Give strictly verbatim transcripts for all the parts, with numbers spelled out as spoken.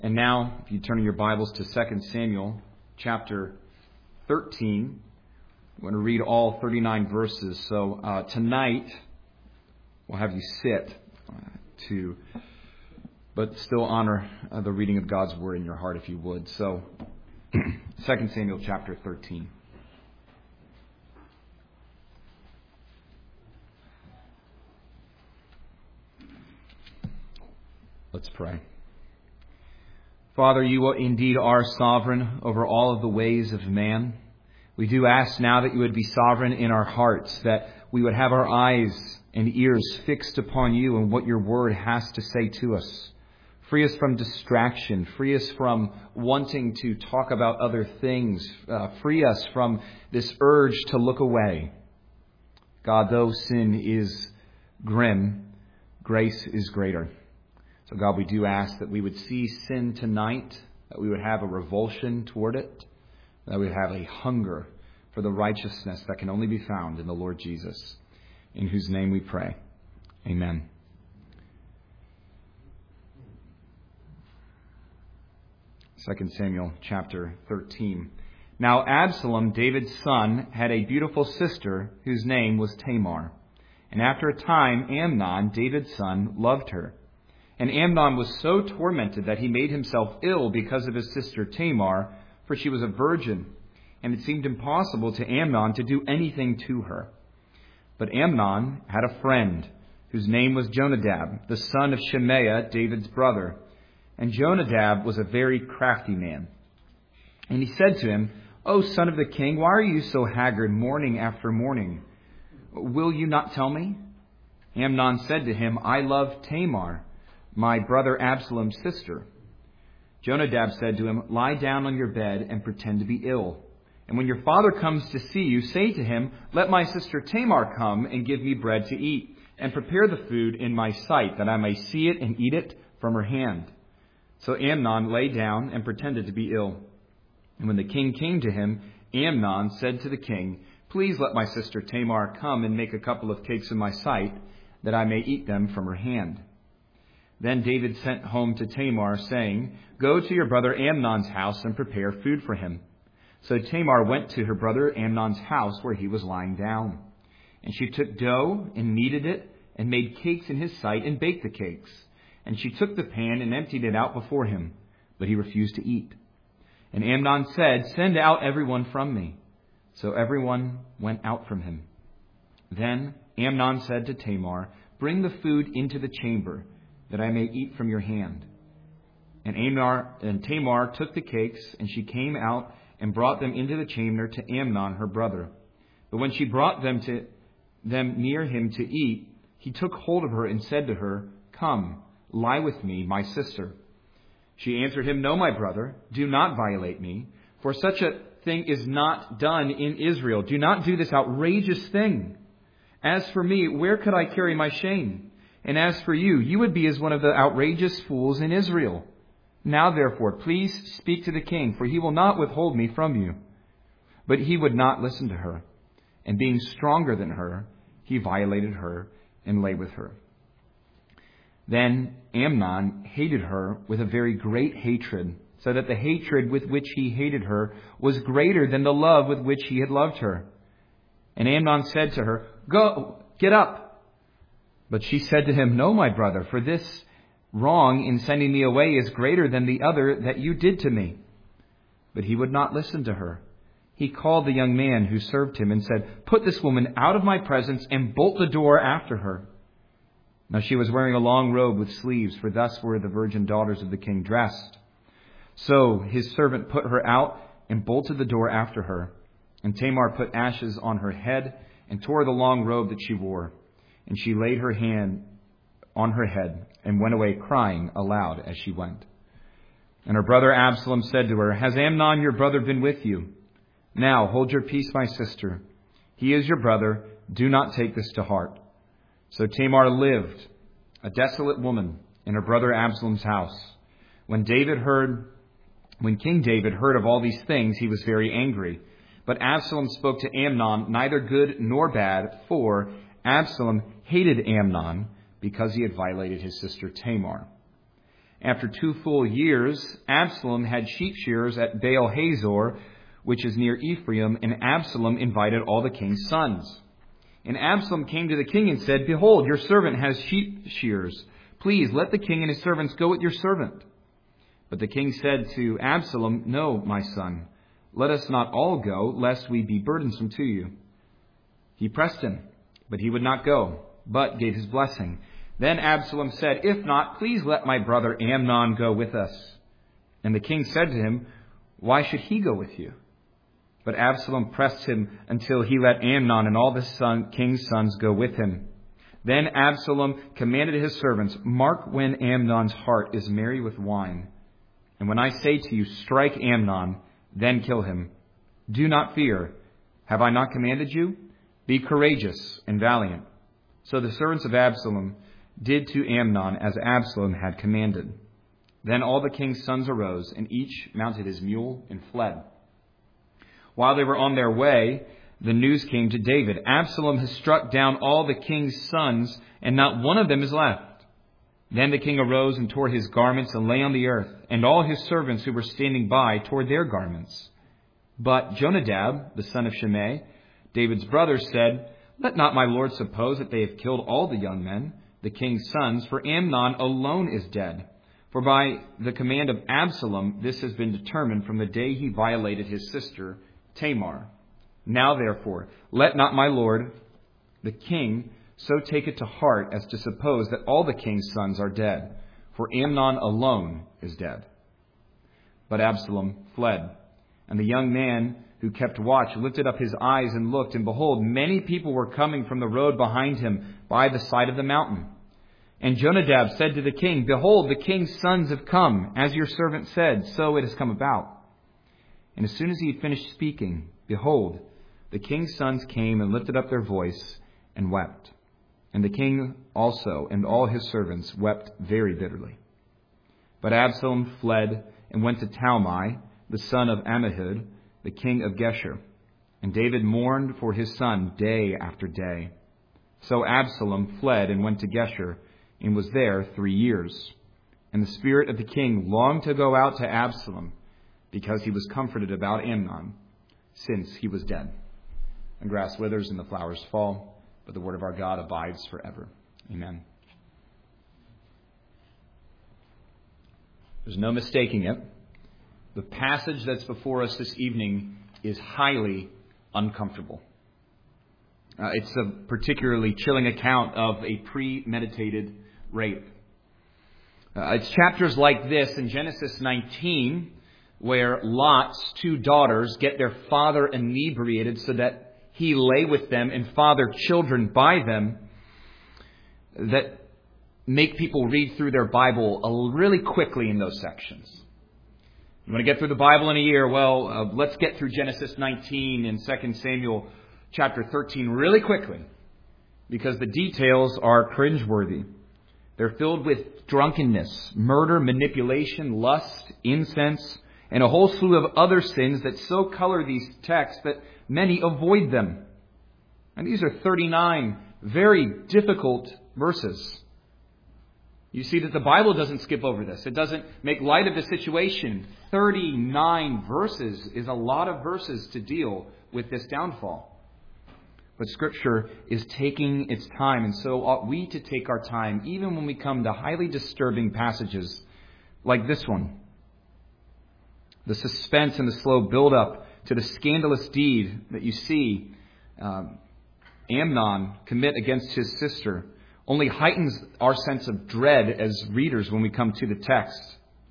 And now, if you turn your Bibles to Second Samuel chapter thirteen, I'm going to read all thirty-nine verses. So uh, tonight, we'll have you sit uh, to, but still honor uh, the reading of God's Word in your heart if you would. So, Second Samuel chapter thirteen. Let's pray. Father, you indeed are sovereign over all of the ways of man. We do ask now that you would be sovereign in our hearts, that we would have our eyes and ears fixed upon you and what your word has to say to us. Free us from distraction. Free us from wanting to talk about other things. Uh, free us from this urge to look away. God, though sin is grim, grace is greater. So God, we do ask that we would see sin tonight, that we would have a revulsion toward it, that we would have a hunger for the righteousness that can only be found in the Lord Jesus, in whose name we pray. Amen. Second Samuel chapter thirteen. Now Absalom, David's son, had a beautiful sister whose name was Tamar. And after a time, Amnon, David's son, loved her. And Amnon was so tormented that he made himself ill because of his sister Tamar, for she was a virgin, and it seemed impossible to Amnon to do anything to her. But Amnon had a friend, whose name was Jonadab, the son of Shimea, David's brother. And Jonadab was a very crafty man. And he said to him, O son of the king, why are you so haggard morning after morning? Will you not tell me? Amnon said to him, I love Tamar, my brother Absalom's sister. Jonadab said to him, Lie down on your bed and pretend to be ill. And when your father comes to see you, say to him, Let my sister Tamar come and give me bread to eat, and prepare the food in my sight, that I may see it and eat it from her hand. So Amnon lay down and pretended to be ill. And when the king came to him, Amnon said to the king, Please let my sister Tamar come and make a couple of cakes in my sight, that I may eat them from her hand. Then David sent home to Tamar, saying, Go to your brother Amnon's house and prepare food for him. So Tamar went to her brother Amnon's house where he was lying down. And she took dough and kneaded it and made cakes in his sight and baked the cakes. And she took the pan and emptied it out before him, but he refused to eat. And Amnon said, Send out everyone from me. So everyone went out from him. Then Amnon said to Tamar, Bring the food into the chamber, that I may eat from your hand. And, Amar, and Tamar took the cakes, and she came out and brought them into the chamber to Amnon, her brother. But when she brought them to them near him to eat, he took hold of her and said to her, Come, lie with me, my sister. She answered him, No, my brother, do not violate me, for such a thing is not done in Israel. Do not do this outrageous thing. As for me, where could I carry my shame? And as for you, you would be as one of the outrageous fools in Israel. Now, therefore, please speak to the king, for he will not withhold me from you. But he would not listen to her. And being stronger than her, he violated her and lay with her. Then Amnon hated her with a very great hatred, so that the hatred with which he hated her was greater than the love with which he had loved her. And Amnon said to her, Go, get up. But she said to him, No, my brother, for this wrong in sending me away is greater than the other that you did to me. But he would not listen to her. He called the young man who served him and said, Put this woman out of my presence and bolt the door after her. Now she was wearing a long robe with sleeves, for thus were the virgin daughters of the king dressed. So his servant put her out and bolted the door after her. And Tamar put ashes on her head and tore the long robe that she wore. And she laid her hand on her head and went away crying aloud as she went. And her brother Absalom said to her, Has Amnon your brother been with you? Now hold your peace, my sister. He is your brother. Do not take this to heart. So Tamar lived, a desolate woman, in her brother Absalom's house. When David heard, when King David heard of all these things, he was very angry. But Absalom spoke to Amnon neither good nor bad, for Absalom hated Amnon because he had violated his sister Tamar. After two full years, Absalom had sheep shearers at Baal Hazor, which is near Ephraim, and Absalom invited all the king's sons. And Absalom came to the king and said, "Behold, your servant has sheep shearers. Please let the king and his servants go with your servant." But the king said to Absalom, "No, my son, let us not all go, lest we be burdensome to you." He pressed him, but he would not go, but gave his blessing. Then Absalom said, "If not, please let my brother Amnon go with us." And the king said to him, "Why should he go with you?" But Absalom pressed him until he let Amnon and all the son, king's sons go with him. Then Absalom commanded his servants, "Mark when Amnon's heart is merry with wine. And when I say to you, 'Strike Amnon,' then kill him. Do not fear. Have I not commanded you? Be courageous and valiant." So the servants of Absalom did to Amnon as Absalom had commanded. Then all the king's sons arose, and each mounted his mule and fled. While they were on their way, the news came to David, "Absalom has struck down all the king's sons, and not one of them is left." Then the king arose and tore his garments and lay on the earth, and all his servants who were standing by tore their garments. But Jonadab, the son of Shimei, David's brother, said, "Let not my lord suppose that they have killed all the young men, the king's sons, for Amnon alone is dead. For by the command of Absalom, this has been determined from the day he violated his sister Tamar. Now therefore, let not my lord, the king, so take it to heart as to suppose that all the king's sons are dead, for Amnon alone is dead." But Absalom fled, and the young man who kept watch lifted up his eyes and looked, and behold, many people were coming from the road behind him by the side of the mountain. And Jonadab said to the king, "Behold, the king's sons have come, as your servant said, so it has come about." And as soon as he had finished speaking, behold, the king's sons came and lifted up their voice and wept. And the king also and all his servants wept very bitterly. But Absalom fled and went to Talmai, the son of Ammihud, the king of Geshur. And David mourned for his son day after day. So Absalom fled and went to Geshur, and was there three years. And the spirit of the king longed to go out to Absalom, because he was comforted about Amnon, since he was dead. The grass withers and the flowers fall, but the word of our God abides forever. Amen. There's no mistaking it. The passage that's before us this evening is highly uncomfortable. Uh, it's a particularly chilling account of a premeditated rape. Uh, it's chapters like this in Genesis nineteen, where Lot's two daughters get their father inebriated so that he lay with them and father children by them, that make people read through their Bible really quickly in those sections. You want to get through the Bible in a year? Well, uh, let's get through Genesis nineteen and Second Samuel chapter thirteen really quickly, because the details are cringeworthy. They're filled with drunkenness, murder, manipulation, lust, incense, and a whole slew of other sins that so color these texts that many avoid them. And these are thirty-nine very difficult verses. You see that the Bible doesn't skip over this. It doesn't make light of the situation. thirty-nine verses is a lot of verses to deal with this downfall. But Scripture is taking its time, and so ought we to take our time, even when we come to highly disturbing passages like this one. The suspense and the slow build-up to the scandalous deed that you see um, Amnon commit against his sister only heightens our sense of dread as readers when we come to the text.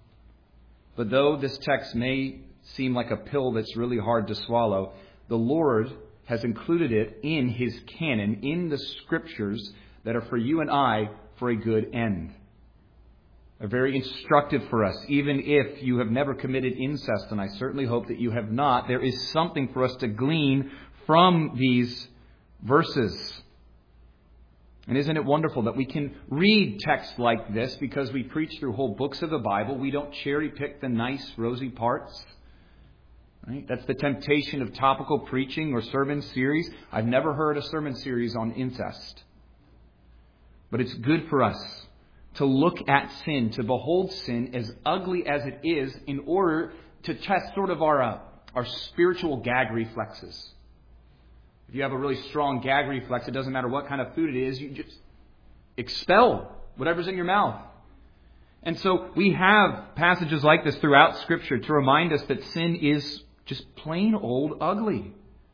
But though this text may seem like a pill that's really hard to swallow, the Lord has included it in His canon, in the Scriptures that are for you and I for a good end. Are very instructive for us, even if you have never committed incest, and I certainly hope that you have not. There is something for us to glean from these verses. And isn't it wonderful that we can read texts like this because we preach through whole books of the Bible? We don't cherry pick the nice, rosy parts. Right? That's the temptation of topical preaching or sermon series. I've never heard a sermon series on incest. But it's good for us to look at sin, to behold sin as ugly as it is, in order to test sort of our, uh, our spiritual gag reflexes. If you have a really strong gag reflex, it doesn't matter what kind of food it is, you just expel whatever's in your mouth. And so we have passages like this throughout Scripture to remind us that sin is just plain old ugly.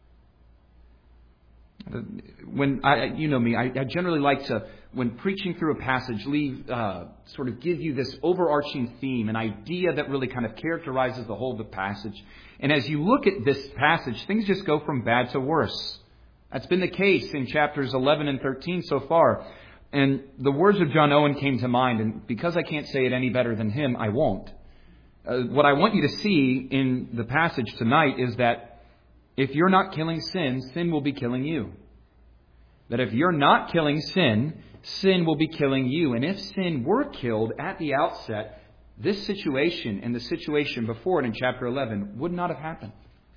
When I, you know me, I, I generally like to, when preaching through a passage, leave uh, sort of give you this overarching theme, an idea that really kind of characterizes the whole of the passage. And as you look at this passage, things just go from bad to worse. That's been the case in chapters eleven and thirteen so far. And the words of John Owen came to mind, and because I can't say it any better than him, I won't. Uh, what I want you to see in the passage tonight is that if you're not killing sin, sin will be killing you. That if you're not killing sin, sin will be killing you. And if sin were killed at the outset, this situation and the situation before it in chapter eleven would not have happened.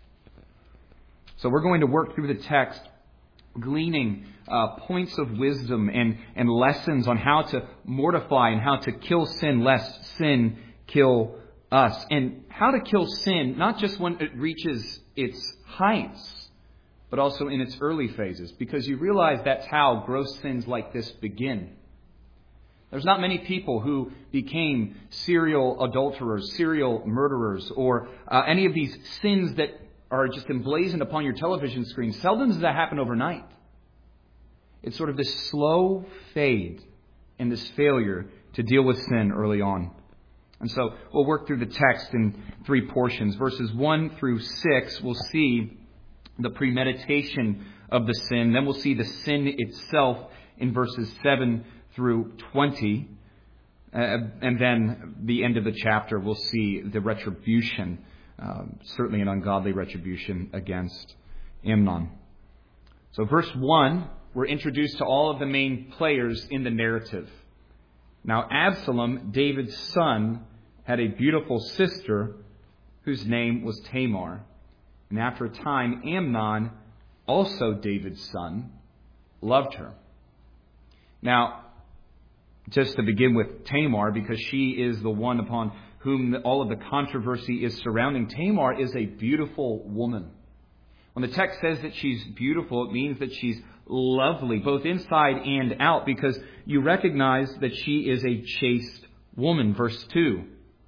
So we're going to work through the text, gleaning uh, points of wisdom and, and lessons on how to mortify and how to kill sin lest sin kill us. And how to kill sin, not just when it reaches its heights, but also in its early phases. Because you realize that's how gross sins like this begin. There's not many people who became serial adulterers, serial murderers, or uh, any of these sins that are just emblazoned upon your television screen. Seldom does that happen overnight. It's sort of this slow fade and this failure to deal with sin early on. And so we'll work through the text in three portions. Verses one through six, we'll see the premeditation of the sin. Then we'll see the sin itself in verses seven through twenty. Uh, and then the end of the chapter, we'll see the retribution, uh, certainly an ungodly retribution against Amnon. So verse one, we're introduced to all of the main players in the narrative. Now Absalom, David's son, had a beautiful sister whose name was Tamar. And after a time, Amnon, also David's son, loved her. Now, just to begin with Tamar, because she is the one upon whom all of the controversy is surrounding. Tamar is a beautiful woman. When the text says that she's beautiful, it means that she's lovely, both inside and out, because you recognize that she is a chaste woman. Verse two.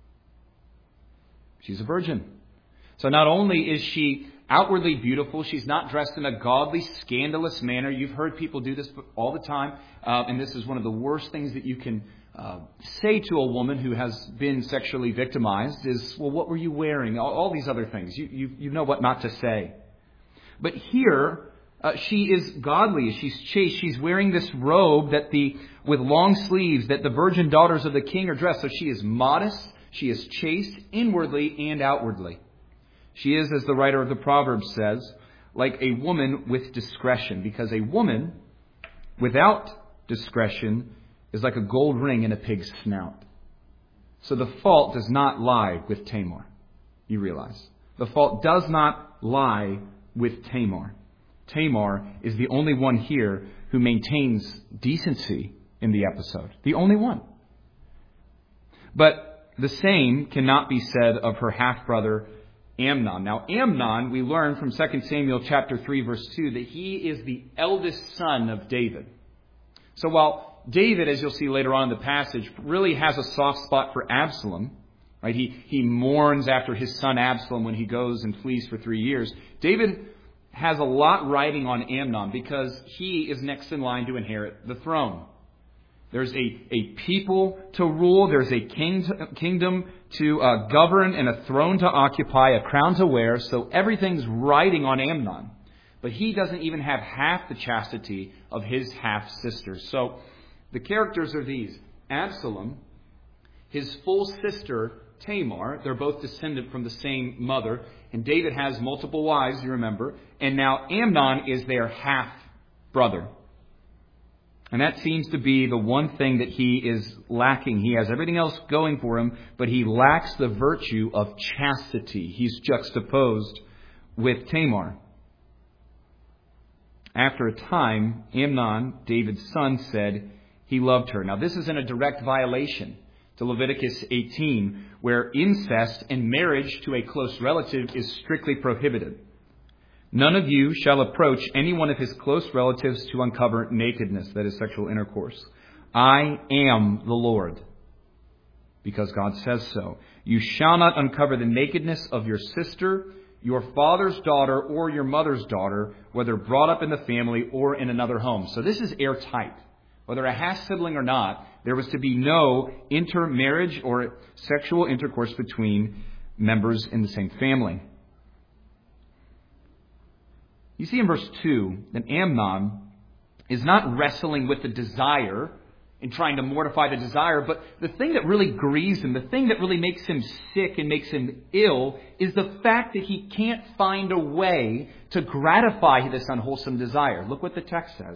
She's a virgin. So not only is she outwardly beautiful, she's not dressed in a godly, scandalous manner. You've heard people do this all the time, uh, and this is one of the worst things that you can uh, say to a woman who has been sexually victimized is, well, what were you wearing? All, all these other things. You, you, you know what not to say. But here, uh, she is godly. She's chaste. She's wearing this robe that the with long sleeves that the virgin daughters of the king are dressed. So she is modest. She is chaste inwardly and outwardly. She is, as the writer of the Proverbs says, like a woman with discretion, because a woman without discretion is like a gold ring in a pig's snout. So the fault does not lie with Tamar, you realize. The fault does not lie with Tamar. Tamar is the only one here who maintains decency in the episode. The only one. But the same cannot be said of her half-brother Amnon. Now, Amnon, we learn from Second Samuel chapter three, verse two, that he is the eldest son of David. So while David, as you'll see later on in the passage, really has a soft spot for Absalom, right? He, he mourns after his son Absalom when he goes and flees for three years. David has a lot riding on Amnon because he is next in line to inherit the throne. There's a, a people to rule. There's a king to, kingdom to uh, govern and a throne to occupy, a crown to wear. So everything's riding on Amnon. But he doesn't even have half the chastity of his half-sister. So the characters are these. Absalom, his full sister Tamar. They're both descended from the same mother. And David has multiple wives, you remember. And now Amnon is their half-brother. And that seems to be the one thing that he is lacking. He has everything else going for him, but he lacks the virtue of chastity. He's juxtaposed with Tamar. After a time, Amnon, David's son, said, he loved her. Now, this is in a direct violation to Leviticus eighteen, where incest and marriage to a close relative is strictly prohibited. None of you shall approach any one of his close relatives to uncover nakedness, that is sexual intercourse. I am the Lord, because God says so. You shall not uncover the nakedness of your sister, your father's daughter, or your mother's daughter, whether brought up in the family or in another home. So this is airtight. Whether a half-sibling or not, there was to be no intermarriage or sexual intercourse between members in the same family. You see in verse two that Amnon is not wrestling with the desire and trying to mortify the desire, but the thing that really grieves him, the thing that really makes him sick and makes him ill, is the fact that he can't find a way to gratify this unwholesome desire. Look what the text says.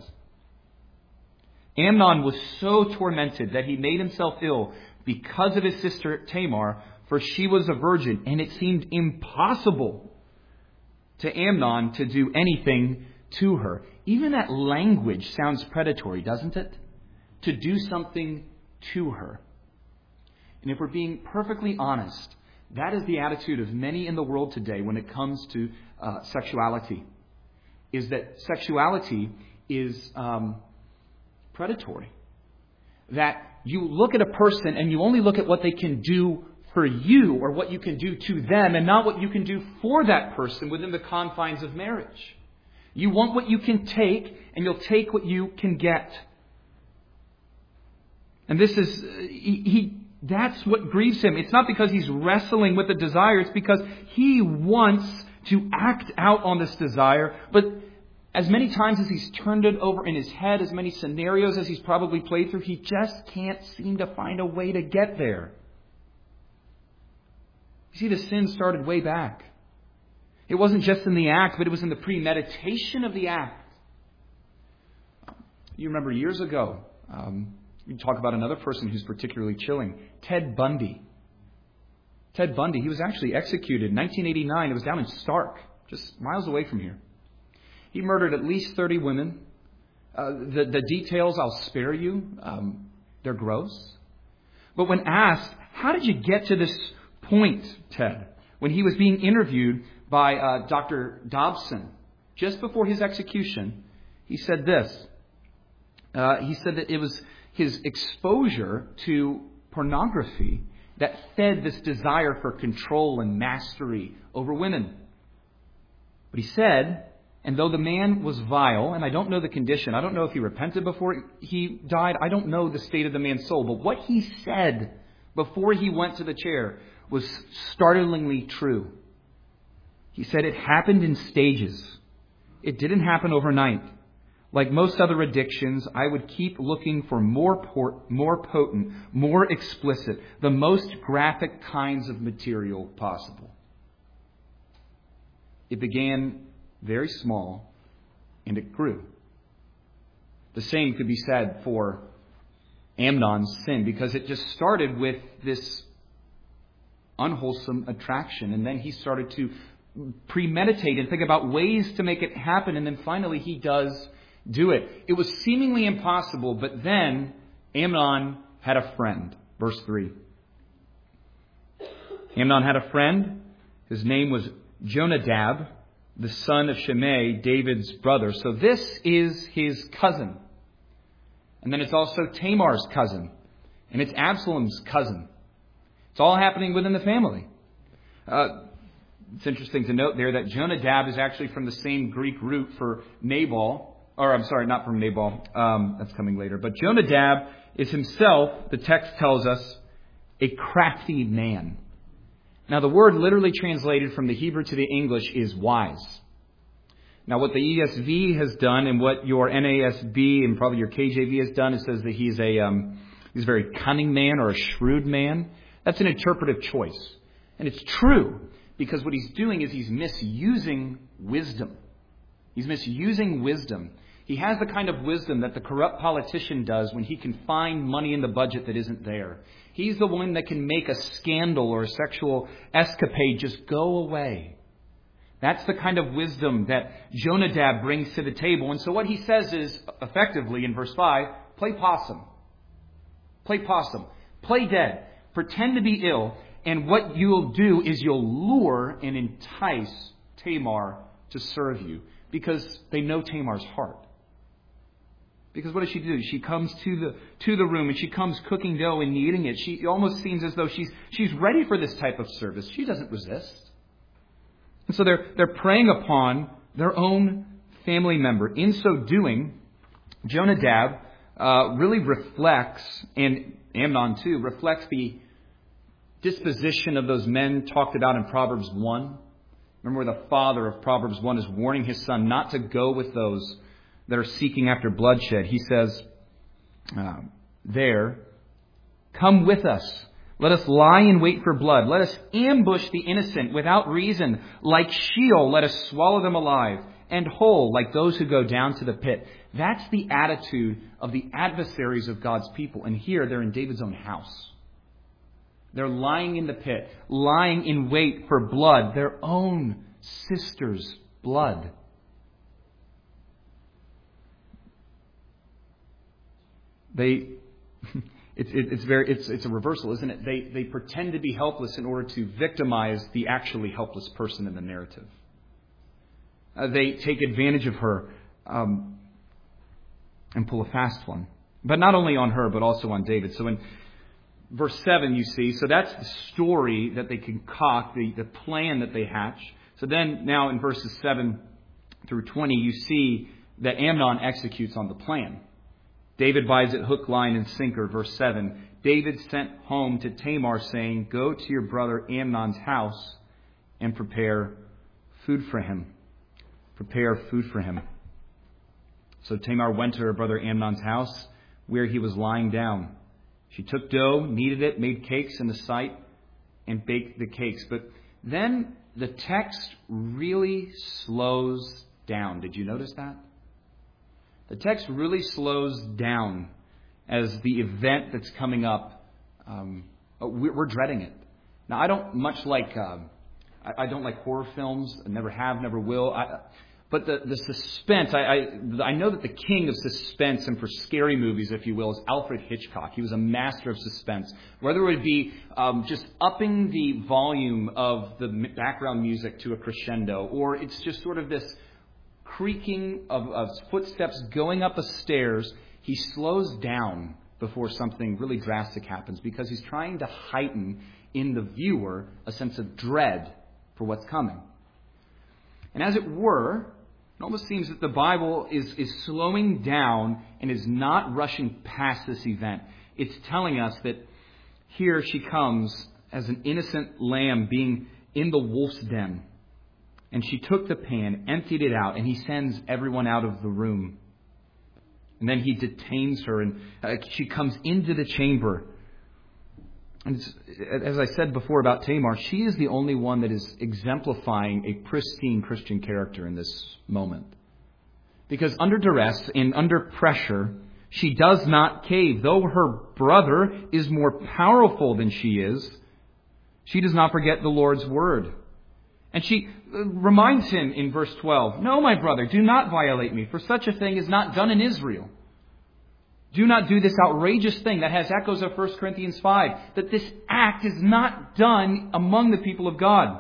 Amnon was so tormented that he made himself ill because of his sister Tamar, for she was a virgin, and it seemed impossible to Amnon to do anything to her. Even that language sounds predatory, doesn't it? To do something to her. And if we're being perfectly honest, that is the attitude of many in the world today when it comes to uh, sexuality. Is that sexuality is um, predatory. That you look at a person and you only look at what they can do for you or what you can do to them and not what you can do for that person within the confines of marriage. You want what you can take and you'll take what you can get. And this is, he, he, that's what grieves him. It's not because he's wrestling with the desire. It's because he wants to act out on this desire. But as many times as he's turned it over in his head, as many scenarios as he's probably played through, he just can't seem to find a way to get there. You see, the sin started way back. It wasn't just in the act, but it was in the premeditation of the act. You remember years ago, um, we talk about another person who's particularly chilling. Ted Bundy. Ted Bundy, he was actually executed in nineteen eighty-nine. It was down in Stark, just miles away from here. He murdered at least thirty women. Uh, the, the details I'll spare you. Um, they're gross. But when asked, how did you get to this point, Ted? When he was being interviewed by uh, Doctor Dobson, just before his execution, he said this. Uh, he said that it was his exposure to pornography that fed this desire for control and mastery over women. But he said, and though the man was vile, and I don't know the condition, I don't know if he repented before he died, I don't know the state of the man's soul, but what he said before he went to the chair was startlingly true. He said it happened in stages. It didn't happen overnight. Like most other addictions, I would keep looking for more port, more potent, more explicit, the most graphic kinds of material possible. It began very small, and it grew. The same could be said for Amnon's sin, because it just started with this unwholesome attraction, and then he started to premeditate and think about ways to make it happen, and then finally he does do it. It was seemingly impossible, but then Amnon had a friend. Verse three. Amnon had a friend. His name was Jonadab, the son of Shimei, David's brother. So this is his cousin. And then it's also Tamar's cousin. And it's Absalom's cousin. It's all happening within the family. Uh, it's interesting to note there that Jonadab is actually from the same Greek root for Nabal. Or I'm sorry, not from Nabal. Um, that's coming later. But Jonadab is himself, the text tells us, a crafty man. Now, the word literally translated from the Hebrew to the English is wise. Now, what the E S V has done and what your N A S B and probably your K J V has done, it says that he's a um, he's a very cunning man or a shrewd man. That's an interpretive choice. And it's true, because what he's doing is he's misusing wisdom. He's misusing wisdom. He has the kind of wisdom that the corrupt politician does when he can find money in the budget that isn't there. He's the one that can make a scandal or a sexual escapade just go away. That's the kind of wisdom that Jonadab brings to the table. And so what he says is, effectively, in verse five, play possum. Play possum. Play dead. Pretend to be ill. And what you'll do is you'll lure and entice Tamar to serve you. Because they know Tamar's heart. Because what does she do? She comes to the to the room and she comes cooking dough and kneading it. She it almost seems as though she's she's ready for this type of service. She doesn't resist. And so they're they're preying upon their own family member. In so doing, Jonadab uh, really reflects, and Amnon too, reflects the disposition of those men talked about in Proverbs one. Remember where the father of Proverbs one is warning his son not to go with those that are seeking after bloodshed. He says uh, there, come with us. Let us lie in wait for blood. Let us ambush the innocent without reason. Like Sheol, let us swallow them alive. And whole, like those who go down to the pit. That's the attitude of the adversaries of God's people. And here they're in David's own house. They're lying in the pit, lying in wait for blood, their own sister's blood. They, it's it, it's very it's it's a reversal, isn't it? They they pretend to be helpless in order to victimize the actually helpless person in the narrative. Uh, they take advantage of her um, and pull a fast one, but not only on her, but also on David. So in verse seven, you see, so that's the story that they concoct, the the plan that they hatch. So then now in verses seven through twenty, you see that Amnon executes on the plan. David buys it hook, line, and sinker. Verse seven, David sent home to Tamar saying, go to your brother Amnon's house and prepare food for him. Prepare food for him. So Tamar went to her brother Amnon's house where he was lying down. She took dough, kneaded it, made cakes in the sight, and baked the cakes. But then the text really slows down. Did you notice that? The text really slows down as the event that's coming up, um, we're dreading it. Now, I don't much like, uh, I, I don't like horror films. I never have, never will. I, but the, the suspense, I, I, I know that the king of suspense and for scary movies, if you will, is Alfred Hitchcock. He was a master of suspense. Whether it would be um, just upping the volume of the background music to a crescendo, or it's just sort of this creaking of, of footsteps going up a stairs, he slows down before something really drastic happens because he's trying to heighten in the viewer a sense of dread for what's coming. And as it were, it almost seems that the Bible is, is slowing down and is not rushing past this event. It's telling us that here she comes as an innocent lamb being in the wolf's den. And she took the pan, emptied it out, and he sends everyone out of the room. And then he detains her, and uh, she comes into the chamber. And as I said before about Tamar, she is the only one that is exemplifying a pristine Christian character in this moment. Because under duress and under pressure, she does not cave. Though her brother is more powerful than she is, she does not forget the Lord's word. And she reminds him in verse twelve, no, my brother, do not violate me, for such a thing is not done in Israel. Do not do this outrageous thing that has echoes of First Corinthians five, that this act is not done among the people of God.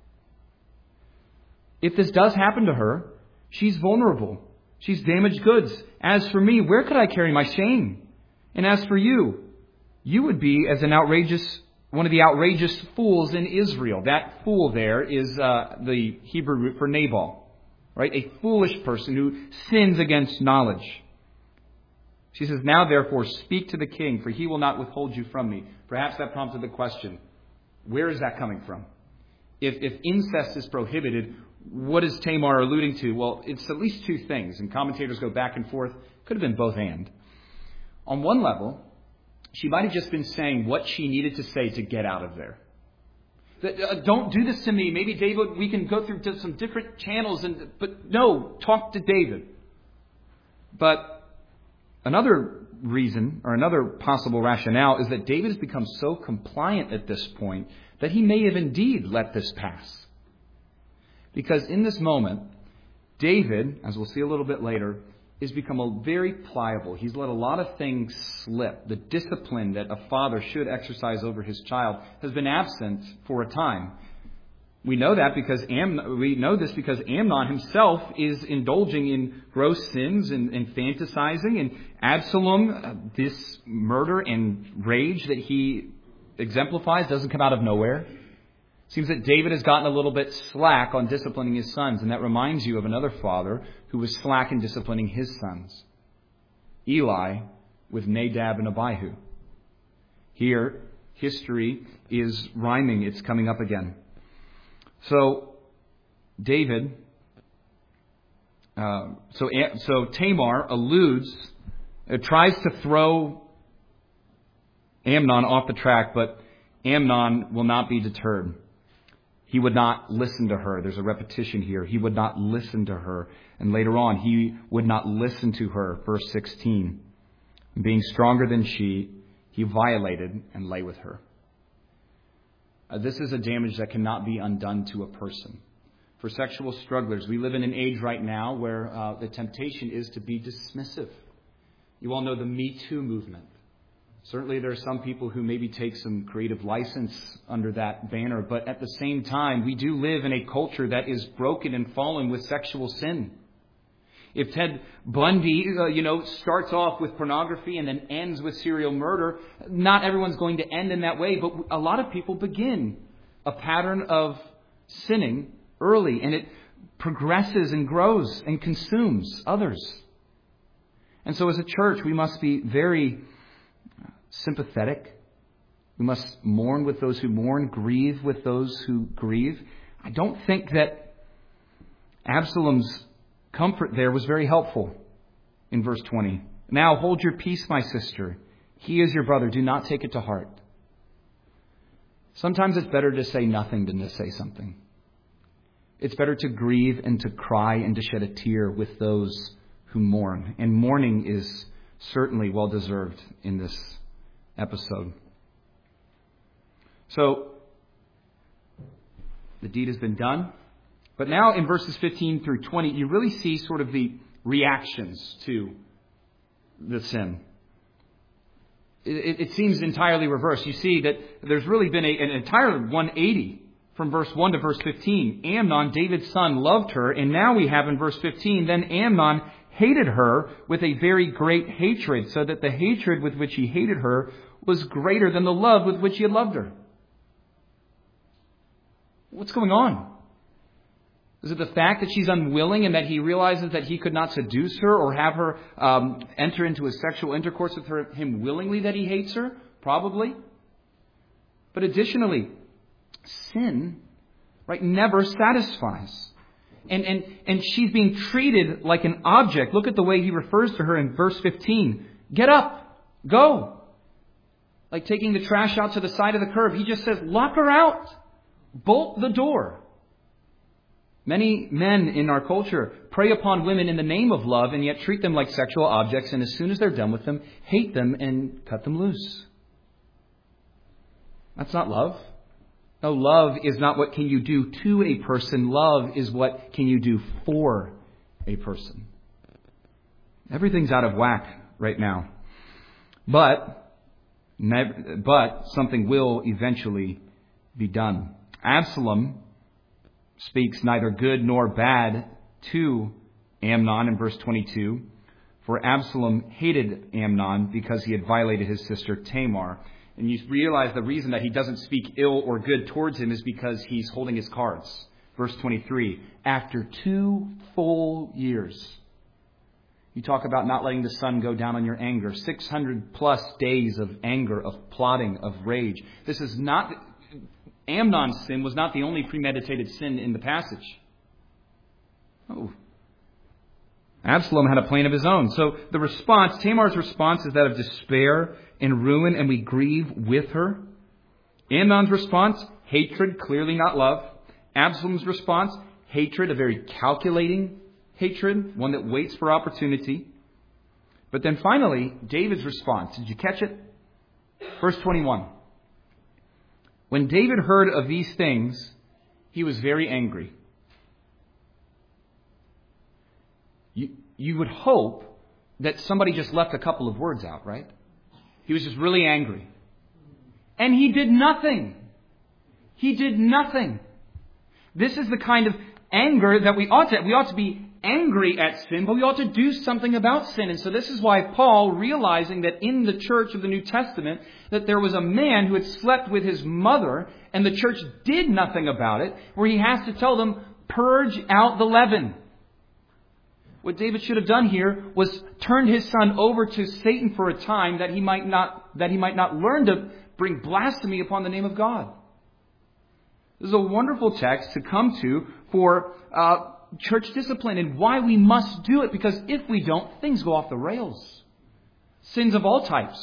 If this does happen to her, she's vulnerable. She's damaged goods. As for me, where could I carry my shame? And as for you, you would be as an outrageous one of the outrageous fools in Israel. That fool there is uh, the Hebrew root for Nabal, right? A foolish person who sins against knowledge. She says, now therefore speak to the king, for he will not withhold you from me. Perhaps that prompted the question, where is that coming from? If, if incest is prohibited, what is Tamar alluding to? Well, it's at least two things, and commentators go back and forth. Could have been both and. On one level, she might have just been saying what she needed to say to get out of there. That, uh, don't do this to me. Maybe, David, we can go through some different channels. and But no, talk to David. But another reason, or another possible rationale, is that David has become so compliant at this point that he may have indeed let this pass. Because in this moment, David, as we'll see a little bit later, has become a very pliable. He's let a lot of things slip. The discipline that a father should exercise over his child has been absent for a time. We know that because Am- we know this because Amnon himself is indulging in gross sins and, and fantasizing. And Absalom, uh, this murder and rage that he exemplifies doesn't come out of nowhere. It seems that David has gotten a little bit slack on disciplining his sons, and that reminds you of another father who was slack in disciplining his sons. Eli with Nadab and Abihu. Here, history is rhyming. It's coming up again. So, David, uh, so so Tamar alludes, uh, tries to throw Amnon off the track, but Amnon will not be deterred. He would not listen to her. There's a repetition here. He would not listen to her. And later on, he would not listen to her. Verse sixteen. Being stronger than she, he violated and lay with her. Uh, this is a damage that cannot be undone to a person. For sexual strugglers, we live in an age right now where uh, the temptation is to be dismissive. You all know the Me Too movement. Certainly there are some people who maybe take some creative license under that banner, but at the same time, we do live in a culture that is broken and fallen with sexual sin. If Ted Bundy, uh, you know, starts off with pornography and then ends with serial murder, not everyone's going to end in that way, but a lot of people begin a pattern of sinning early, and it progresses and grows and consumes others. And so as a church, we must be very sympathetic. We must mourn with those who mourn, grieve with those who grieve. I don't think that Absalom's comfort there was very helpful in verse twenty. Now hold your peace, my sister. He is your brother. Do not take it to heart. Sometimes it's better to say nothing than to say something. It's better to grieve and to cry and to shed a tear with those who mourn. And mourning is certainly well deserved in this episode. So, the deed has been done. But now in verses fifteen through twenty, you really see sort of the reactions to the sin. It, it seems entirely reversed. You see that there's really been a, an entire one eighty from verse one to verse fifteen. Amnon, David's son, loved her. And now we have in verse fifteen, then Amnon hated her with a very great hatred, so that the hatred with which he hated her was greater than the love with which he had loved her. What's going on? Is it the fact that she's unwilling and that he realizes that he could not seduce her or have her um, enter into a sexual intercourse with her, him willingly, that he hates her? Probably. But additionally, sin, right, never satisfies. And, and, and she's being treated like an object. Look at the way he refers to her in verse fifteen. Get up. Go. Like taking the trash out to the side of the curb. He just says, lock her out. Bolt the door. Many men in our culture prey upon women in the name of love and yet treat them like sexual objects, and as soon as they're done with them, hate them and cut them loose. That's not love. No, love is not what can you do to a person. Love is what can you do for a person. Everything's out of whack right now. But, but something will eventually be done. Absalom speaks neither good nor bad to Amnon in verse twenty-two. For Absalom hated Amnon because he had violated his sister Tamar. And you realize the reason that he doesn't speak ill or good towards him is because he's holding his cards. Verse twenty-three. After two full years. You talk about not letting the sun go down on your anger. six hundred plus days of anger, of plotting, of rage. This is not... Amnon's sin was not the only premeditated sin in the passage. Oh. Absalom had a plan of his own. So the response, Tamar's response is that of despair and ruin, and we grieve with her. Amnon's response, hatred, clearly not love. Absalom's response, hatred, a very calculating hatred, one that waits for opportunity. But then finally, David's response. Did you catch it? Verse twenty-one. When David heard of these things, he was very angry. You, you would hope that somebody just left a couple of words out, right? He was just really angry. And he did nothing. He did nothing. This is the kind of anger that we ought to, we ought to be angry at sin, but we ought to do something about sin. And so this is why Paul, realizing that in the church of the New Testament, that there was a man who had slept with his mother, and the church did nothing about it, where he has to tell them, purge out the leaven. What David should have done here was turned his son over to Satan for a time, that he might not, that he might not learn to bring blasphemy upon the name of God. This is a wonderful text to come to for uh, church discipline and why we must do it, because if we don't, things go off the rails. Sins of all types.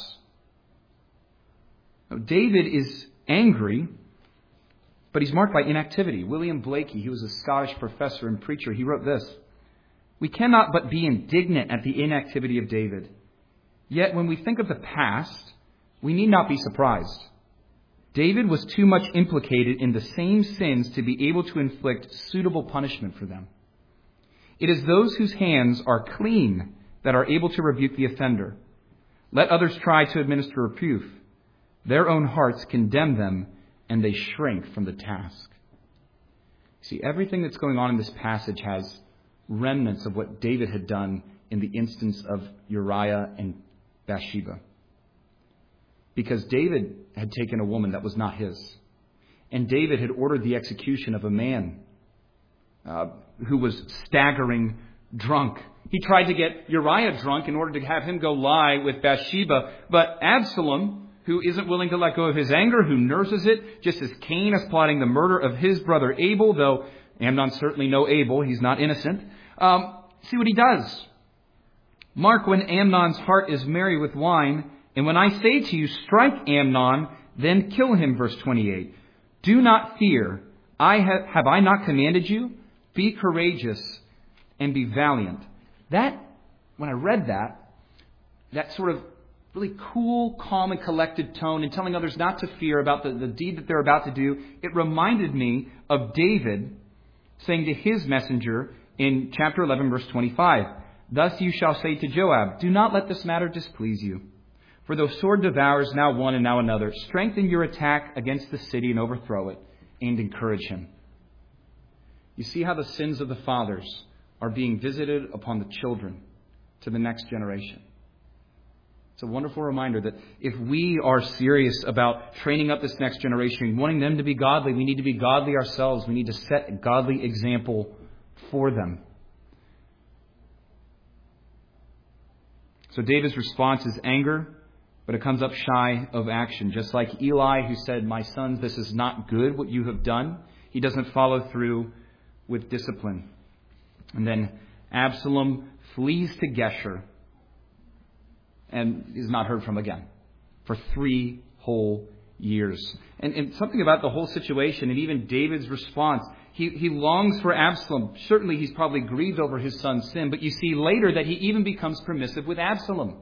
Now, David is angry, but he's marked by inactivity. William Blakey, he was a Scottish professor and preacher, he wrote this: "We cannot but be indignant at the inactivity of David. Yet when we think of the past, we need not be surprised. David was too much implicated in the same sins to be able to inflict suitable punishment for them. It is those whose hands are clean that are able to rebuke the offender. Let others try to administer reproof. Their own hearts condemn them, and they shrink from the task." See, everything that's going on in this passage has remnants of what David had done in the instance of Uriah and Bathsheba. Because David had taken a woman that was not his. And David had ordered the execution of a man uh, who was staggering drunk. He tried to get Uriah drunk in order to have him go lie with Bathsheba. But Absalom, who isn't willing to let go of his anger, who nurses it, just as Cain is plotting the murder of his brother Abel, though Amnon certainly no Abel, he's not innocent. Um, see what he does. "Mark when Amnon's heart is merry with wine, and when I say to you, strike Amnon, then kill him," verse twenty-eight. "Do not fear. I have, have I not commanded you? Be courageous and be valiant." That, when I read that, that sort of really cool, calm, and collected tone in telling others not to fear about the, the deed that they're about to do, it reminded me of David saying to his messenger in chapter eleven, verse twenty-five, "Thus you shall say to Joab, do not let this matter displease you. For though sword devours now one and now another, strengthen your attack against the city and overthrow it, and encourage him." You see how the sins of the fathers are being visited upon the children to the next generation. It's a wonderful reminder that if we are serious about training up this next generation, wanting them to be godly, we need to be godly ourselves. We need to set a godly example for them. So David's response is anger, but it comes up shy of action. Just like Eli, who said, "My sons, this is not good what you have done." He doesn't follow through with discipline. And then Absalom flees to Geshur and is not heard from again for three whole years. And, and something about the whole situation and even David's response, he, he longs for Absalom. Certainly he's probably grieved over his son's sin, but you see later that he even becomes permissive with Absalom.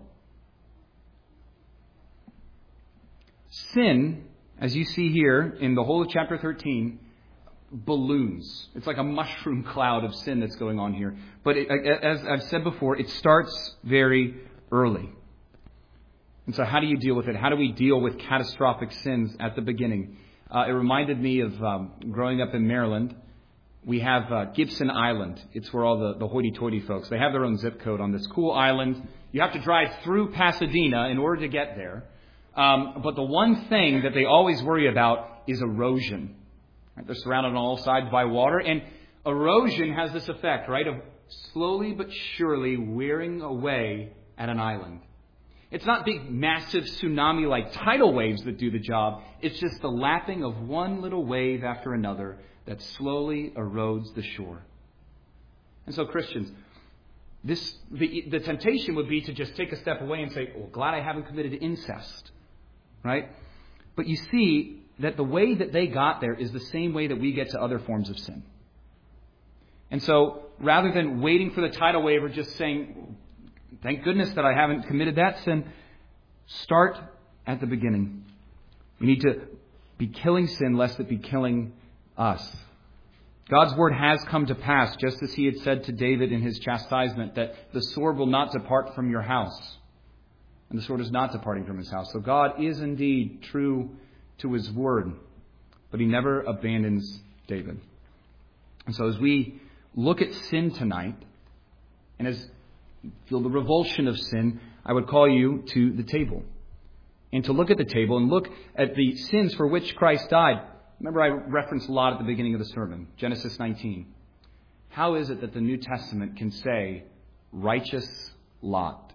Sin, as you see here in the whole of chapter thirteen, balloons. It's like a mushroom cloud of sin that's going on here. But it, as I've said before, it starts very early. And so how do you deal with it? How do we deal with catastrophic sins at the beginning? Uh, it reminded me of um, growing up in Maryland. We have uh, Gibson Island. It's where all the, the hoity-toity folks, they have their own zip code on this cool island. You have to drive through Pasadena in order to get there. Um, but the one thing that they always worry about is erosion. Right? They're surrounded on all sides by water. And erosion has this effect, right, of slowly but surely wearing away at an island. It's not big, massive tsunami-like tidal waves that do the job. It's just the lapping of one little wave after another that slowly erodes the shore. And so, Christians, this the, the temptation would be to just take a step away and say, well, glad I haven't committed incest. Right? But you see that the way that they got there is the same way that we get to other forms of sin. And so, rather than waiting for the tidal wave or just saying, thank goodness that I haven't committed that sin, start at the beginning. We need to be killing sin lest it be killing us. God's word has come to pass, just as he had said to David in his chastisement, that the sword will not depart from your house. And the sword is not departing from his house. So God is indeed true to his word, but he never abandons David. And so as we look at sin tonight, and as you feel the revulsion of sin, I would call you to the table. And to look at the table and look at the sins for which Christ died. Remember, I referenced a lot at the beginning of the sermon, Genesis nineteen. How is it that the New Testament can say, righteous Lot?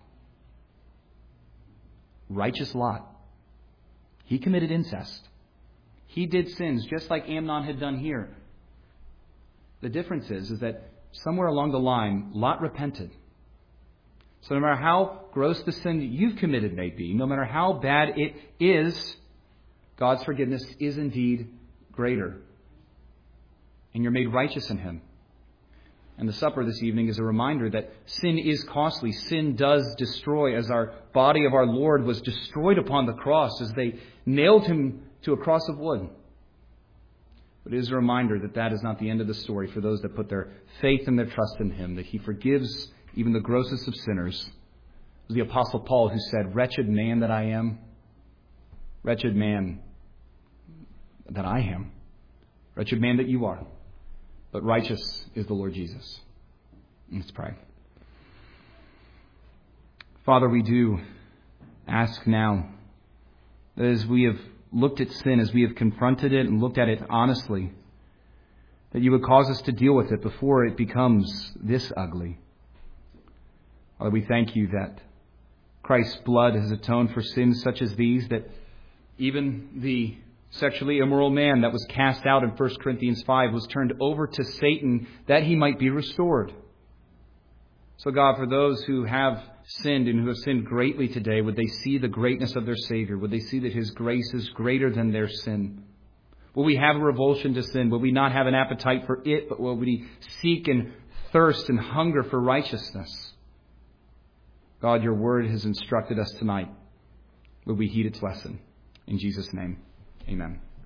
Righteous Lot. He committed incest. He did sins just like Amnon had done here. The difference is, is that somewhere along the line, Lot repented. So no matter how gross the sin that you've committed may be, no matter how bad it is, God's forgiveness is indeed greater. And you're made righteous in him. And the supper this evening is a reminder that sin is costly. Sin does destroy, as our body of our Lord was destroyed upon the cross as they nailed him to a cross of wood. But it is a reminder that that is not the end of the story for those that put their faith and their trust in him, that he forgives even the grossest of sinners. It was the Apostle Paul who said, wretched man that I am, wretched man that I am, wretched man that you are, but righteous is the Lord Jesus. Let's pray. Father, we do ask now that as we have looked at sin, as we have confronted it and looked at it honestly, that you would cause us to deal with it before it becomes this ugly. Father, we thank you that Christ's blood has atoned for sins such as these, that even the sexually immoral man that was cast out in First Corinthians five was turned over to Satan that he might be restored. So God, for those who have sinned and who have sinned greatly today, would they see the greatness of their Savior? Would they see that his grace is greater than their sin? Will we have a revulsion to sin? Will we not have an appetite for it, but will we seek and thirst and hunger for righteousness? God, your word has instructed us tonight. Will we heed its lesson? In Jesus' name, amen.